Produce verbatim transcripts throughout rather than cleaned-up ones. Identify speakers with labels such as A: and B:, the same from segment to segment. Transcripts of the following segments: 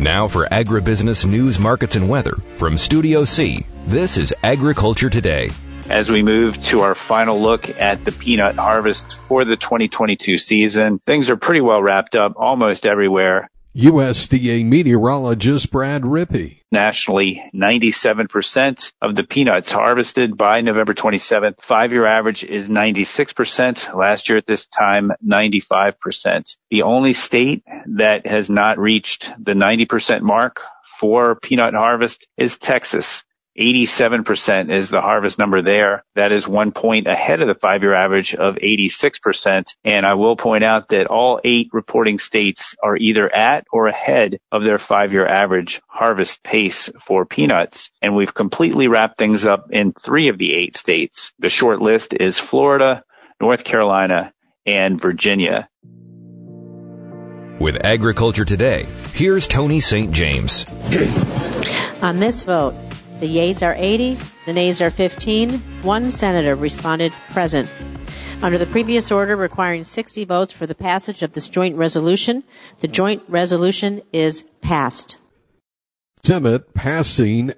A: Now for agribusiness news, markets, and weather from Studio C, this is Agriculture Today.
B: As we move to our final look at the peanut harvest for the twenty twenty-two season, things are pretty well wrapped up almost everywhere.
C: U S D A meteorologist Brad Rippey.
B: Nationally, ninety-seven percent of the peanuts harvested by November twenty-seventh. Five-year average is ninety-six percent. Last year at this time, ninety-five percent. The only state that has not reached the ninety percent mark for peanut harvest is Texas. eighty-seven percent is the harvest number there. That is one point ahead of the five-year average of eighty-six percent. And I will point out that all eight reporting states are either at or ahead of their five-year average harvest pace for peanuts. And we've completely wrapped things up in three of the eight states. The short list is Florida, North Carolina, and Virginia.
A: With Agriculture Today, here's Tony Saint James.
D: On this vote, the yeas are eighty, the nays are fifteen. One senator responded present. Under the previous order requiring sixty votes for the passage of this joint resolution, the joint resolution is passed.
C: Senate passing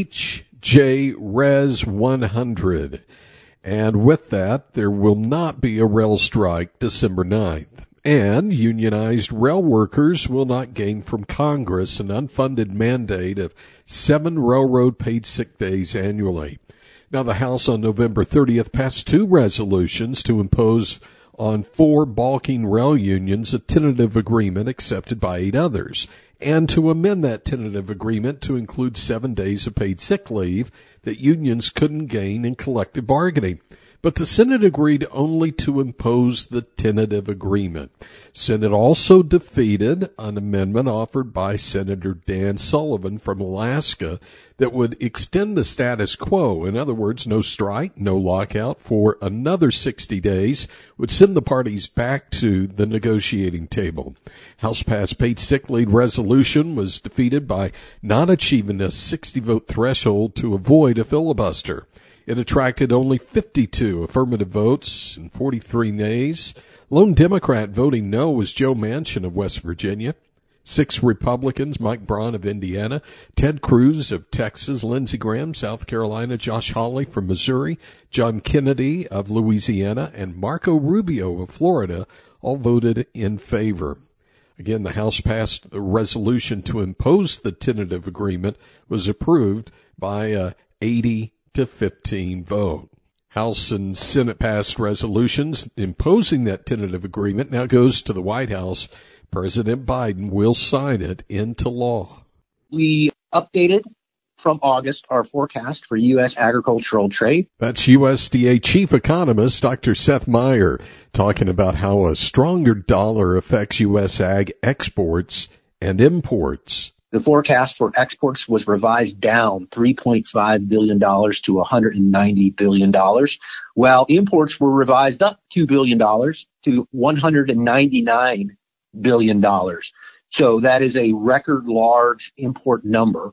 C: H J Res one hundred. And with that, there will not be a rail strike December ninth. And unionized rail workers will not gain from Congress an unfunded mandate of seven railroad paid sick days annually. Now, the House on November thirtieth passed two resolutions to impose on four balking rail unions a tentative agreement accepted by eight others, and to amend that tentative agreement to include seven days of paid sick leave that unions couldn't gain in collective bargaining. But the Senate agreed only to impose the tentative agreement. Senate also defeated an amendment offered by Senator Dan Sullivan from Alaska that would extend the status quo. In other words, no strike, no lockout for another sixty days would send the parties back to the negotiating table. House passed paid sick leave resolution was defeated by not achieving a sixty vote threshold to avoid a filibuster. It attracted only fifty-two affirmative votes and forty-three nays. Lone Democrat voting no was Joe Manchin of West Virginia. Six Republicans, Mike Braun of Indiana, Ted Cruz of Texas, Lindsey Graham, South Carolina, Josh Hawley from Missouri, John Kennedy of Louisiana, and Marco Rubio of Florida all voted in favor. Again, the House passed a resolution to impose the tentative agreement was approved by uh, eighty to fifteen vote. House and Senate passed resolutions imposing that tentative agreement. Now goes to the White House. President Biden will sign it into law.
E: We updated from August our forecast for U S agricultural trade.
C: That's U S D A Chief Economist Doctor Seth Meyer talking about how a stronger dollar affects U S ag exports and imports.
E: The forecast for exports was revised down three point five billion dollars to one hundred ninety billion dollars, while imports were revised up two billion dollars to one hundred ninety-nine billion dollars. So that is a record large import number,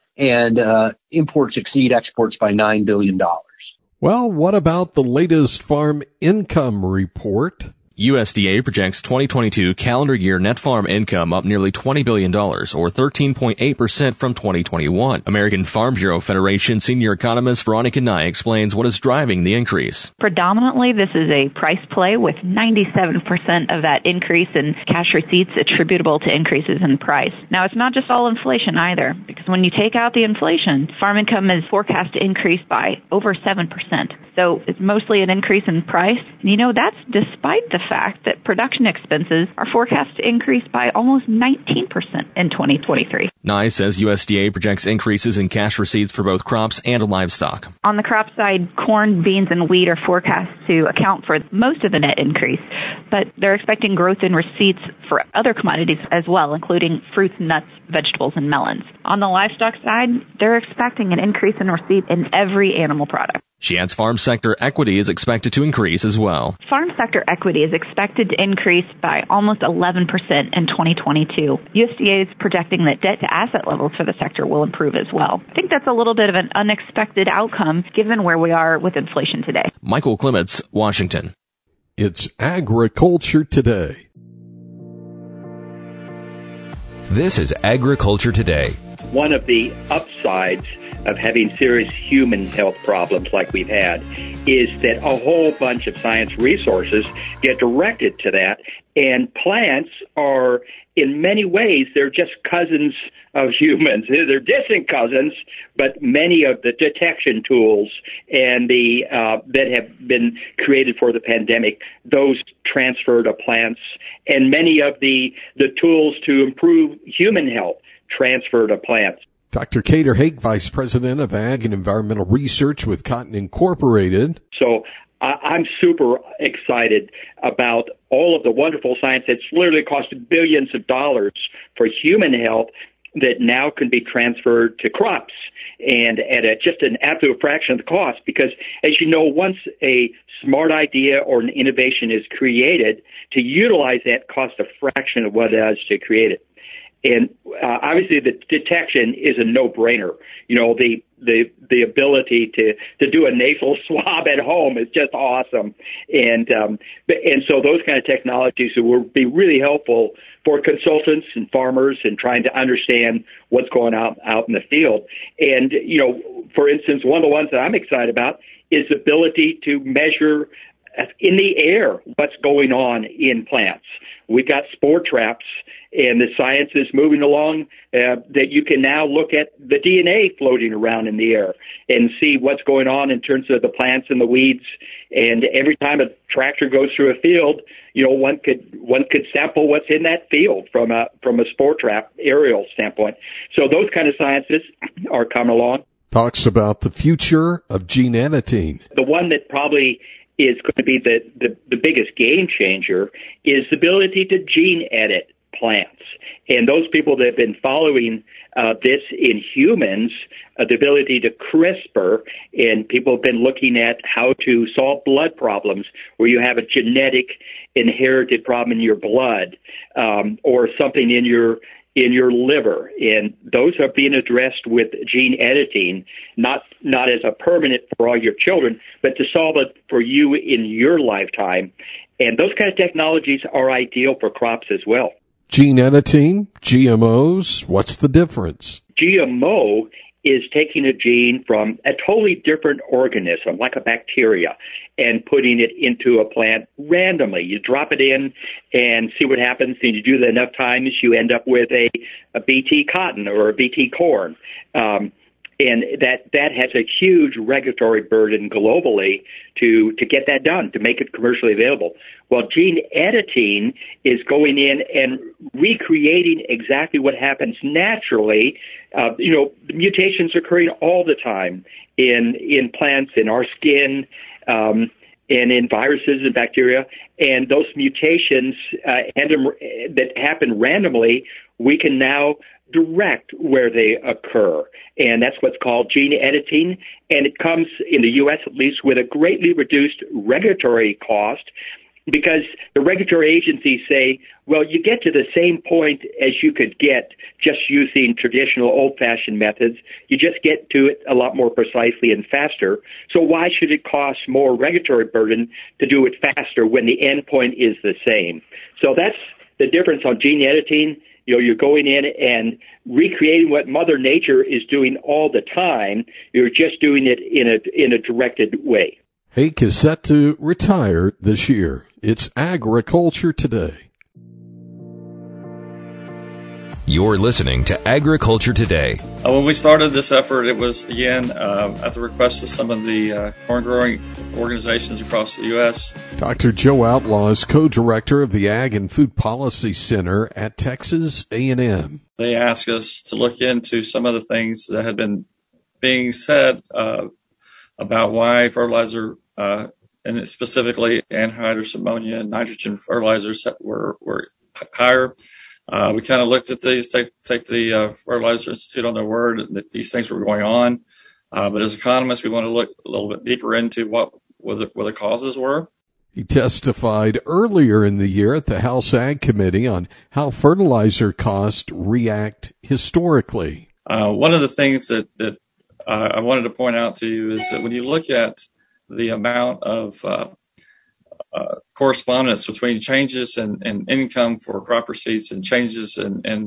E: and uh, imports exceed exports by nine billion dollars.
C: Well, what about the latest farm income report?
F: U S D A projects twenty twenty-two calendar year net farm income up nearly twenty billion dollars, or thirteen point eight percent from twenty twenty-one. American Farm Bureau Federation senior economist Veronica Nye explains what is driving the increase.
G: Predominantly, this is a price play, with ninety-seven percent of that increase in cash receipts attributable to increases in price. Now, it's not just all inflation either, because when you take out the inflation, farm income is forecast to increase by over seven percent. So it's mostly an increase in price. And you know, that's despite the fact that production expenses are forecast to increase by almost nineteen percent in twenty twenty-three.
F: Nye says U S D A projects increases in cash receipts for both crops and livestock.
G: On the crop side, corn, beans, and wheat are forecast to account for most of the net increase, but they're expecting growth in receipts for other commodities as well, including fruits, nuts, vegetables, and melons. On the livestock side, they're expecting an increase in receipts in every animal product.
F: She adds farm sector equity is expected to increase as well.
G: Farm sector equity is expected to increase by almost eleven percent in twenty twenty-two. U S D A is projecting that debt-to-asset levels for the sector will improve as well. I think that's a little bit of an unexpected outcome given where we are with inflation today.
F: Michael Clements, Washington.
C: It's Agriculture Today.
A: This is Agriculture Today.
H: One of the upsides of having serious human health problems like we've had is that a whole bunch of science resources get directed to that, and plants are, in many ways, they're just cousins of humans. They're distant cousins, but many of the detection tools and the uh, that have been created for the pandemic, those transfer to plants, and many of the the tools to improve human health transfer to plants.
C: Doctor Cater Hake, Vice President of Ag and Environmental Research with Cotton Incorporated.
H: So I'm super excited about all of the wonderful science that's literally cost billions of dollars for human health that now can be transferred to crops, and at a, just an absolute fraction of the cost. Because, as you know, once a smart idea or an innovation is created, to utilize that costs a fraction of what it is to create it. And uh, obviously, the detection is a no-brainer. You know, the the the ability to to do a nasal swab at home is just awesome. And um, and so those kind of technologies will be really helpful for consultants and farmers and trying to understand what's going on out in the field. And you know, for instance, one of the ones that I'm excited about is the ability to measure in the air what's going on in plants. We've got spore traps, and the science is moving along uh, that you can now look at the D N A floating around in the air and see what's going on in terms of the plants and the weeds. And every time a tractor goes through a field, you know, one could one could sample what's in that field from a from a spore trap aerial standpoint. So those kind of sciences are coming along.
C: Talks about the future of gene editing.
H: The one that probably is going to be the, the, the biggest game changer is the ability to gene edit plants. And those people that have been following uh, this in humans, uh, the ability to CRISPR, and people have been looking at how to solve blood problems where you have a genetic inherited problem in your blood, um, or something in your in your liver, and those are being addressed with gene editing, not not as a permanent for all your children, but to solve it for you in your lifetime. And those kind of technologies are ideal for crops as well.
C: Gene editing, G M Os, what's the difference?
H: G M O is taking a gene from a totally different organism, like a bacteria, and putting it into a plant randomly. You drop it in and see what happens, and you do that enough times, you end up with a, a B T cotton or a B T corn. Um, and that, that has a huge regulatory burden globally to, to get that done, to make it commercially available. Well, gene editing is going in and recreating exactly what happens naturally. Uh, you know, mutations are occurring all the time in, in plants, in our skin, um, and in viruses and bacteria. And those mutations uh, that happen randomly, we can now direct where they occur. And that's what's called gene editing. And it comes, in the U S at least, with a greatly reduced regulatory cost, because the regulatory agencies say, well, you get to the same point as you could get just using traditional old-fashioned methods. You just get to it a lot more precisely and faster. So why should it cost more regulatory burden to do it faster when the end point is the same? So that's the difference on gene editing. You know, you're going in and recreating what Mother Nature is doing all the time. You're just doing it in a in a directed way.
C: Hake is set to retire this year. It's Agriculture Today.
A: You're listening to Agriculture Today.
I: Uh, when we started this effort, it was, again, uh, at the request of some of the uh, corn-growing organizations across the U S
C: Doctor Joe Outlaw is co-director of the Ag and Food Policy Center at Texas A and M.
I: They asked us to look into some of the things that had been being said uh, about why fertilizer, uh, and specifically anhydrous ammonia and nitrogen fertilizers were, were higher. Uh, we kind of looked at these, take, take the uh, Fertilizer Institute on their word that these things were going on. Uh, but as economists, we want to look a little bit deeper into what, what, the, what the causes were.
C: He testified earlier in the year at the House Ag Committee on how fertilizer costs react historically.
I: Uh, one of the things that, that uh, I wanted to point out to you is that when you look at the amount of uh, uh, correspondence between changes in, in income for crop receipts and changes in, in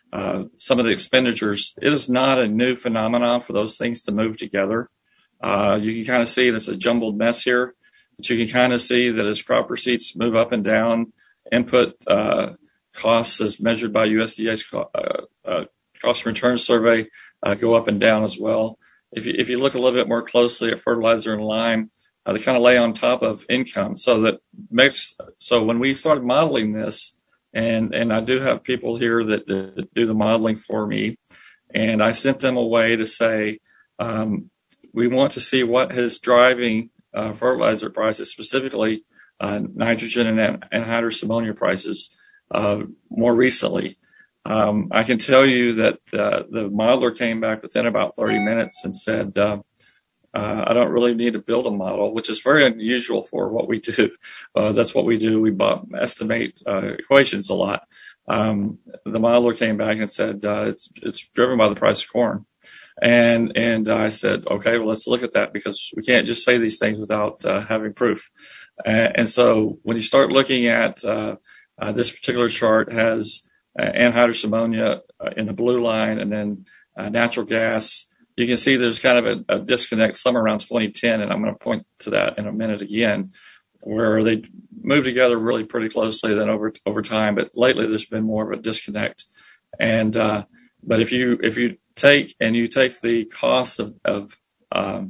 I: uh, some of the expenditures, it is not a new phenomenon for those things to move together. Uh, you can kind of see it as a jumbled mess here, but you can kind of see that as crop receipts move up and down, input uh, costs as measured by U S D A's uh, uh, cost return survey uh, go up and down as well. If you, if you look a little bit more closely at fertilizer and lime, uh, they kind of lay on top of income. So that makes, so when we started modeling this, and, and I do have people here that, that do the modeling for me, and I sent them away to say, um, we want to see what is driving uh, fertilizer prices, specifically uh, nitrogen and anhydrous ammonia prices uh, more recently. Um, I can tell you that uh, the modeler came back within about thirty minutes and said, uh, uh, I don't really need to build a model, which is very unusual for what we do. Uh, that's what we do. We estimate uh, equations a lot. Um, the modeler came back and said, uh, it's, it's driven by the price of corn. And, and I said, okay, well, let's look at that, because we can't just say these things without uh, having proof. Uh, and so when you start looking at, uh, uh, this particular chart has uh, anhydrous ammonia uh, in the blue line, and then uh, natural gas, you can see there's kind of a, a disconnect somewhere around twenty ten. And I'm going to point to that in a minute again, where they move together really pretty closely then over, over time. But lately there's been more of a disconnect. And, uh, but if you, if you, take and you take the cost of, of um,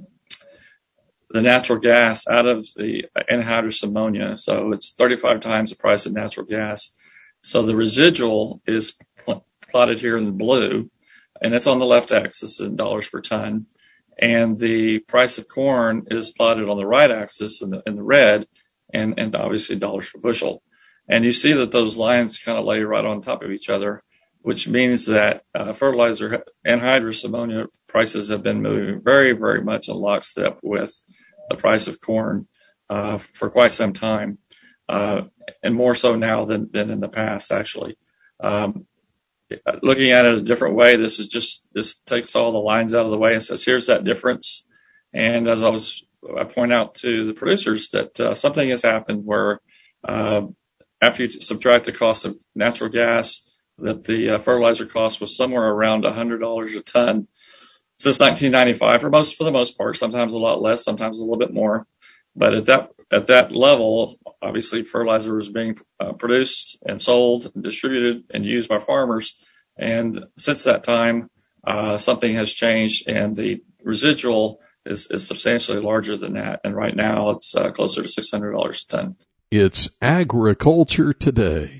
I: the natural gas out of the anhydrous ammonia, so it's thirty-five times the price of natural gas. So the residual is pl- plotted here in the blue, and it's on the left axis in dollars per ton, and the price of corn is plotted on the right axis in the, in the red, and, and obviously dollars per bushel. And you see that those lines kind of lay right on top of each other, which means that uh, fertilizer anhydrous ammonia prices have been moving very, very much in lockstep with the price of corn uh, for quite some time, uh, and more so now than, than in the past, actually. Um, looking at it a different way, this is just, this takes all the lines out of the way and says, here's that difference. And as I was, I point out to the producers that uh, something has happened where uh, after you subtract the cost of natural gas, that the uh, fertilizer cost was somewhere around one hundred dollars a ton since nineteen ninety-five, for most, for the most part, sometimes a lot less, sometimes a little bit more. But at that, at that level, obviously fertilizer was being uh, produced and sold and distributed and used by farmers. And since that time, uh, something has changed, and the residual is, is substantially larger than that. And right now it's uh, closer to six hundred dollars a ton.
C: It's Agriculture Today.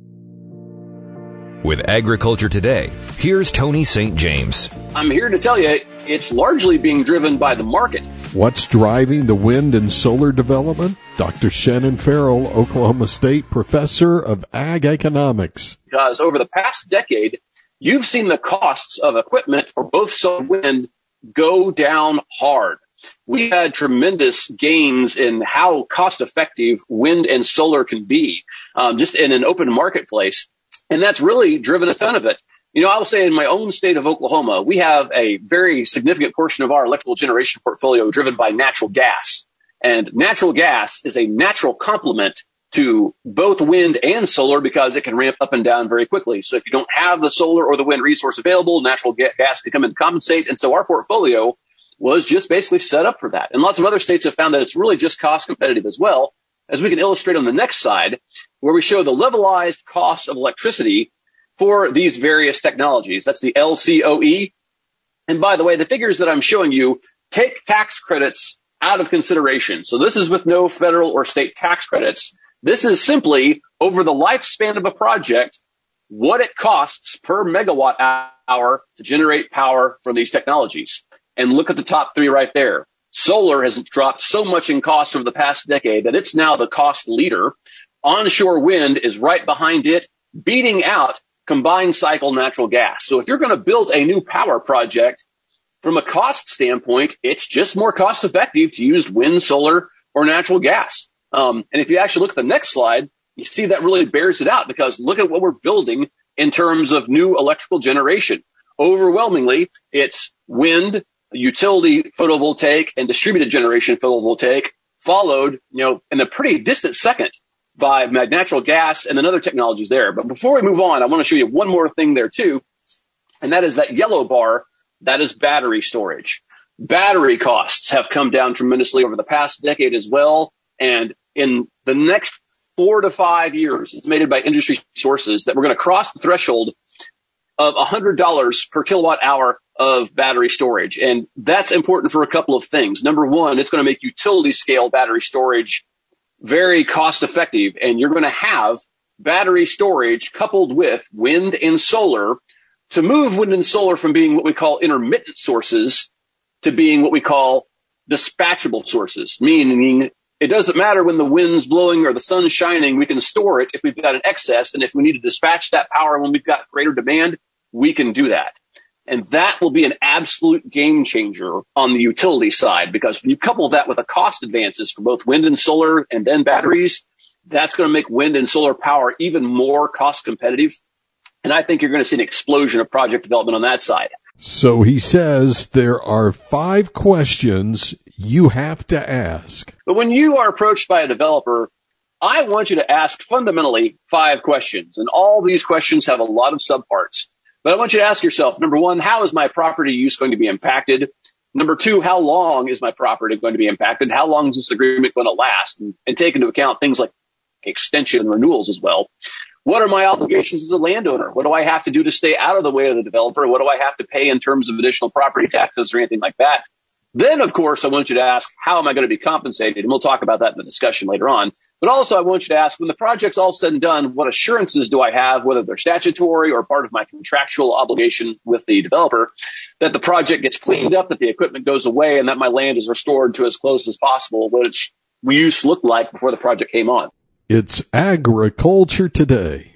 A: With Agriculture Today, here's Tony Saint James.
J: I'm here to tell you it's largely being driven by the market.
C: What's driving the wind and solar development? Doctor Shannon Farrell, Oklahoma State professor of ag economics.
J: Because over the past decade, you've seen the costs of equipment for both solar and wind go down hard. We had tremendous gains in how cost effective wind and solar can be, um, just in an open marketplace. And that's really driven a ton of it. You know, I will say in my own state of Oklahoma, we have a very significant portion of our electrical generation portfolio driven by natural gas. And natural gas is a natural complement to both wind and solar because it can ramp up and down very quickly. So if you don't have the solar or the wind resource available, natural gas can come in to compensate. And so our portfolio was just basically set up for that. And lots of other states have found that it's really just cost competitive as well, as we can illustrate on the next slide, where we show the levelized cost of electricity for these various technologies. That's the L C O E. And by the way, the figures that I'm showing you take tax credits out of consideration. So this is with no federal or state tax credits. This is simply over the lifespan of a project, what it costs per megawatt hour to generate power from these technologies. And look at the top three right there. Solar has dropped so much in cost over the past decade that it's now the cost leader. Onshore wind is right behind it, beating out combined cycle natural gas. So if you're going to build a new power project, from a cost standpoint, it's just more cost effective to use wind, solar, or natural gas. Um, and if you actually look at the next slide, you see that really bears it out, because look at what we're building in terms of new electrical generation. Overwhelmingly, it's wind, utility photovoltaic, and distributed generation photovoltaic, followed, you know, in a pretty distant second by natural gas and then other technologies there. But before we move on, I want to show you one more thing there too, and that is that yellow bar. That is battery storage. Battery costs have come down tremendously over the past decade as well, and in the next four to five years, it's estimated by industry sources that we're going to cross the threshold of one hundred dollars per kilowatt hour of battery storage. And that's important for a couple of things. Number one, it's going to make utility scale battery storage very cost effective. And you're going to have battery storage coupled with wind and solar to move wind and solar from being what we call intermittent sources to being what we call dispatchable sources, meaning it doesn't matter when the wind's blowing or the sun's shining, we can store it if we've got an excess. And if we need to dispatch that power when we've got greater demand, we can do that. And that will be an absolute game changer on the utility side, because when you couple that with the cost advances for both wind and solar and then batteries, that's going to make wind and solar power even more cost competitive. And I think you're going to see an explosion of project development on that side.
C: So he says there are five questions you have to ask.
J: But when you are approached by a developer, I want you to ask fundamentally five questions. And all these questions have a lot of subparts. But I want you to ask yourself, number one, how is my property use going to be impacted? Number two, how long is my property going to be impacted? How long is this agreement going to last? And, and take into account things like extension and renewals as well. What are my obligations as a landowner? What do I have to do to stay out of the way of the developer? What do I have to pay in terms of additional property taxes or anything like that? Then, of course, I want you to ask, how am I going to be compensated? And we'll talk about that in the discussion later on. But also, I want you to ask, when the project's all said and done, what assurances do I have, whether they're statutory or part of my contractual obligation with the developer, that the project gets cleaned up, that the equipment goes away, and that my land is restored to as close as possible what its use looked like before the project came on.
C: It's Agriculture Today.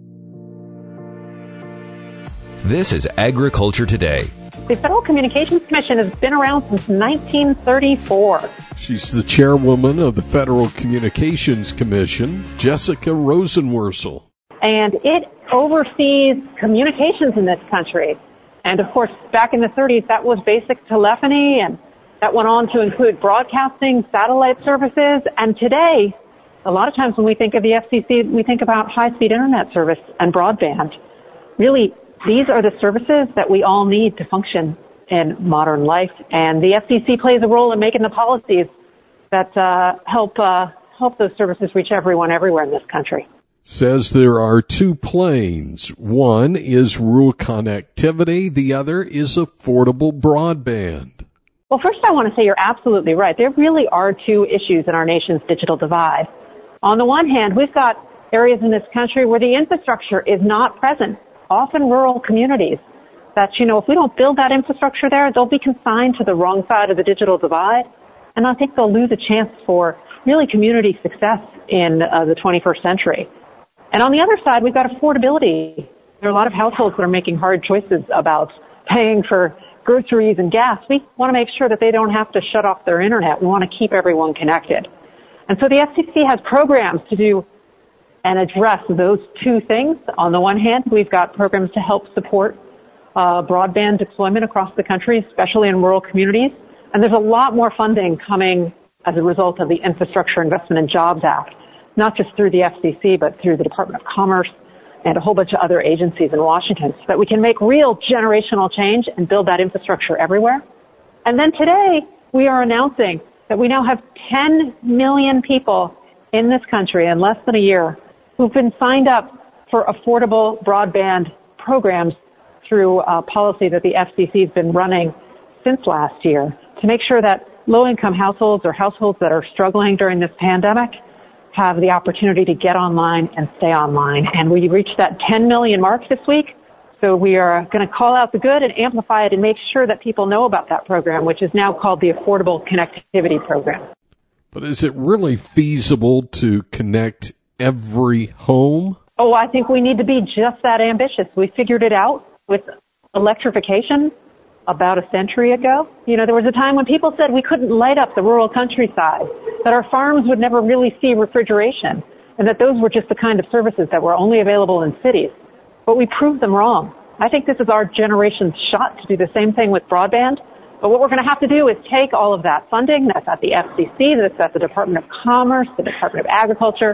A: This is Agriculture Today.
K: The Federal Communications Commission has been around since nineteen thirty-four.
C: She's the chairwoman of the Federal Communications Commission, Jessica Rosenworcel.
K: And it oversees communications in this country. And of course, back in the thirties, that was basic telephony, and that went on to include broadcasting, satellite services. And today, a lot of times when we think of the F C C, we think about high-speed internet service and broadband. Really, these are the services that we all need to function in modern life, and the F C C plays a role in making the policies that uh, help uh, help those services reach everyone everywhere in this country.
C: Says there are two planes. One is rural connectivity. The other is affordable broadband.
K: Well, first I want to say you're absolutely right. There really are two issues in our nation's digital divide. On the one hand, we've got areas in this country where the infrastructure is not present, often rural communities, that, you know, if we don't build that infrastructure there, they'll be consigned to the wrong side of the digital divide, and I think they'll lose a chance for really community success in uh, the twenty-first century. And on the other side, we've got affordability. There are a lot of households that are making hard choices about paying for groceries and gas. We want to make sure that they don't have to shut off their internet. We want to keep everyone connected. And so the F C C has programs to do and address those two things. On the one hand, we've got programs to help support uh, broadband deployment across the country, especially in rural communities. And there's a lot more funding coming as a result of the Infrastructure Investment and Jobs Act, not just through the F C C, but through the Department of Commerce and a whole bunch of other agencies in Washington, so that we can make real generational change and build that infrastructure everywhere. And then today, we are announcing that we now have ten million people in this country in less than a year who've been signed up for affordable broadband programs through a policy that the F C C has been running since last year to make sure that low-income households or households that are struggling during this pandemic have the opportunity to get online and stay online. And we reached that ten million mark this week, so we are going to call out the good and amplify it and make sure that people know about that program, which is now called the Affordable Connectivity Program.
C: But is it really feasible to connect every home?
K: Oh, I think we need to be just that ambitious. We figured it out with electrification about a century ago. You know, there was a time when people said we couldn't light up the rural countryside, that our farms would never really see refrigeration, and that those were just the kind of services that were only available in cities. But we proved them wrong. I think this is our generation's shot to do the same thing with broadband. But what we're going to have to do is take all of that funding that's at the F C C, that's at the Department of Commerce, the Department of Agriculture,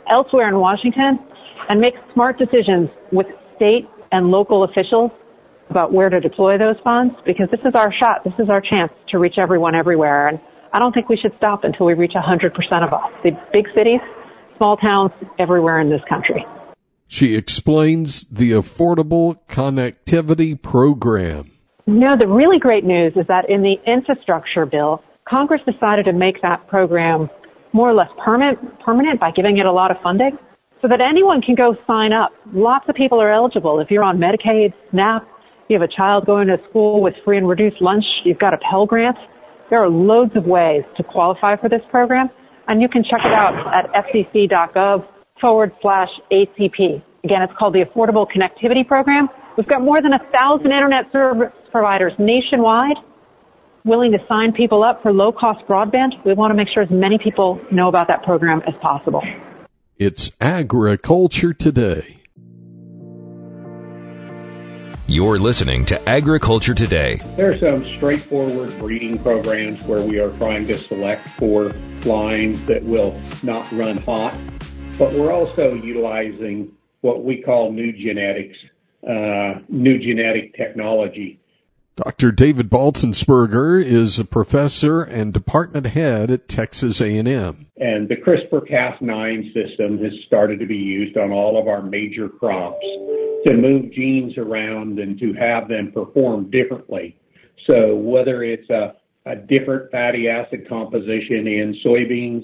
K: elsewhere in Washington and make smart decisions with state and local officials about where to deploy those funds, because this is our shot. This is our chance to reach everyone everywhere. And I don't think we should stop until we reach one hundred percent of us. The big cities, small towns, everywhere in this country.
C: She explains the Affordable Connectivity Program.
K: You know, the really great news is that in the infrastructure bill, Congress decided to make that program more or less permanent, permanent by giving it a lot of funding so that anyone can go sign up. Lots of people are eligible. If you're on Medicaid, SNAP, you have a child going to school with free and reduced lunch, you've got a Pell Grant. There are loads of ways to qualify for this program, and you can check it out at fcc.gov forward slash ACP. Again, it's called the Affordable Connectivity Program. We've got more than a thousand internet service providers nationwide willing to sign people up for low-cost broadband. We want to make sure as many people know about that program as possible.
C: It's Agriculture Today.
A: You're listening to Agriculture Today.
L: There are some straightforward breeding programs where we are trying to select for lines that will not run hot, but we're also utilizing what we call new genetics, uh, new genetic technology.
C: Doctor David Baltensperger is a professor and department head at Texas A and M.
L: And the CRISPR Cas nine system has started to be used on all of our major crops to move genes around and to have them perform differently. So whether it's a, a different fatty acid composition in soybeans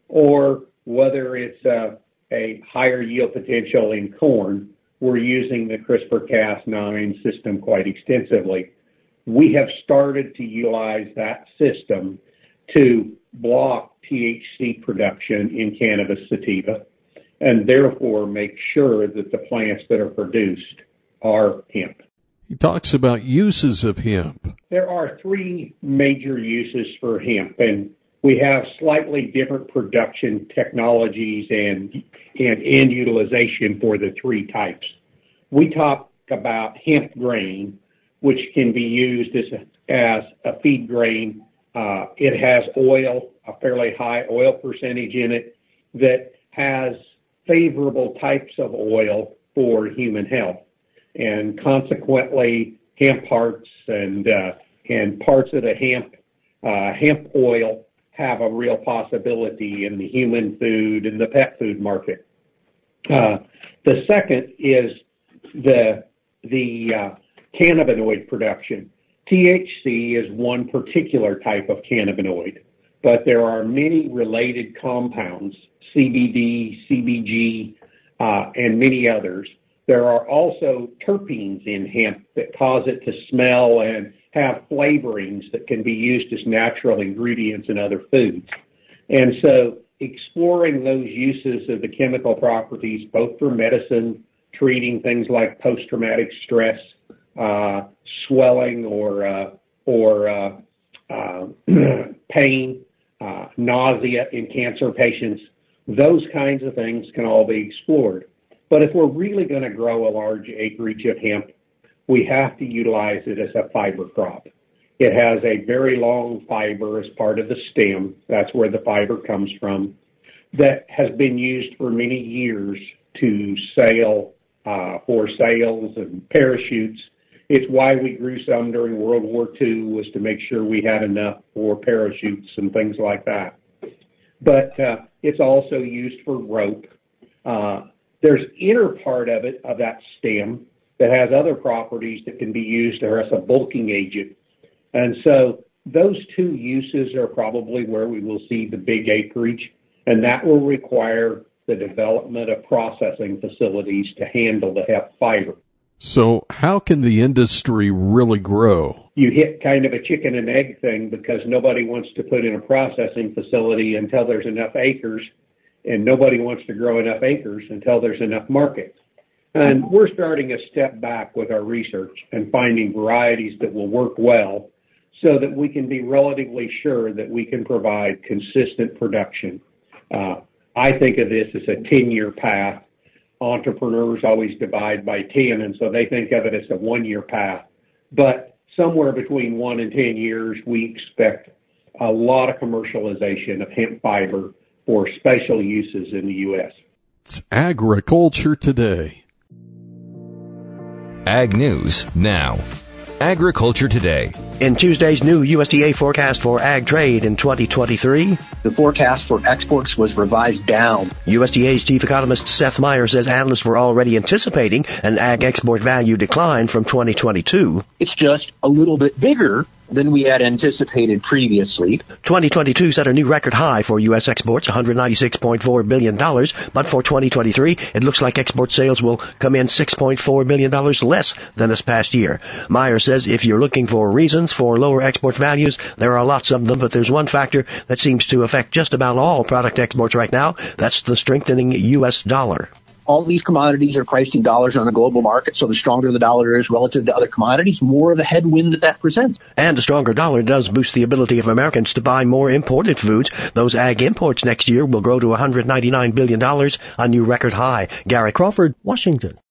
L: or whether it's a, a higher yield potential in corn, we're using the CRISPR Cas nine system quite extensively. We have started to utilize that system to block T H C production in cannabis sativa and therefore make sure that the plants that are produced are hemp.
C: He talks about uses of hemp.
L: There are three major uses for hemp, and we have slightly different production technologies and, and end utilization for the three types. We talk about hemp grain, which can be used as a, as a feed grain. Uh, it has oil, a fairly high oil percentage in it that has favorable types of oil for human health. And consequently, hemp hearts and, uh, and parts of the hemp, uh, hemp oil have a real possibility in the human food and the pet food market. Uh, the second is the, the, uh, cannabinoid production. T H C is one particular type of cannabinoid, but there are many related compounds, C B D, C B G, uh, and many others. There are also terpenes in hemp that cause it to smell and have flavorings that can be used as natural ingredients in other foods. And so exploring those uses of the chemical properties, both for medicine, treating things like post-traumatic stress, uh, swelling or, uh, or, uh, uh, pain, uh, nausea in cancer patients, those kinds of things can all be explored. But if we're really going to grow a large acreage of hemp, we have to utilize it as a fiber crop. It has a very long fiber as part of the stem. That's where the fiber comes from. That has been used for many years to sail, uh, for sails and parachutes. It's why we grew some during World War Two, was to make sure we had enough for parachutes and things like that. But uh, it's also used for rope. Uh, there's inner part of it, of that stem, that has other properties that can be used as a bulking agent. And so those two uses are probably where we will see the big acreage, and that will require the development of processing facilities to handle the hemp fiber.
C: So how can the industry really grow?
L: You hit kind of a chicken and egg thing because nobody wants to put in a processing facility until there's enough acres, and nobody wants to grow enough acres until there's enough market. And we're starting a step back with our research and finding varieties that will work well so that we can be relatively sure that we can provide consistent production. Uh, I think of this as a ten-year path. Entrepreneurs always divide by ten, and so they think of it as a one-year path. But somewhere between one and ten years, we expect a lot of commercialization of hemp fiber for special uses in the U S.
C: It's Agriculture Today.
A: Ag News now. Agriculture Today.
M: In Tuesday's new U S D A forecast for ag trade in twenty twenty-three,
E: the forecast for exports was revised down.
M: U S D A's chief economist Seth Meyer says analysts were already anticipating an ag export value decline from twenty twenty-two.
E: It's just a little bit bigger than we had anticipated previously.
M: twenty twenty-two set a new record high for U S exports, one hundred ninety-six point four billion dollars, but for twenty twenty-three, it looks like export sales will come in six point four billion dollars less than this past year. Meyer says if you're looking for reasons for lower export values, there are lots of them, but there's one factor that seems to affect just about all product exports right now. That's the strengthening U S dollar.
E: All these commodities are priced in dollars on the global market, so the stronger the dollar is relative to other commodities, more of a headwind that that presents.
M: And a stronger dollar does boost the ability of Americans to buy more imported foods. Those ag imports next year will grow to one hundred ninety-nine billion dollars, a new record high. Gary Crawford, Washington.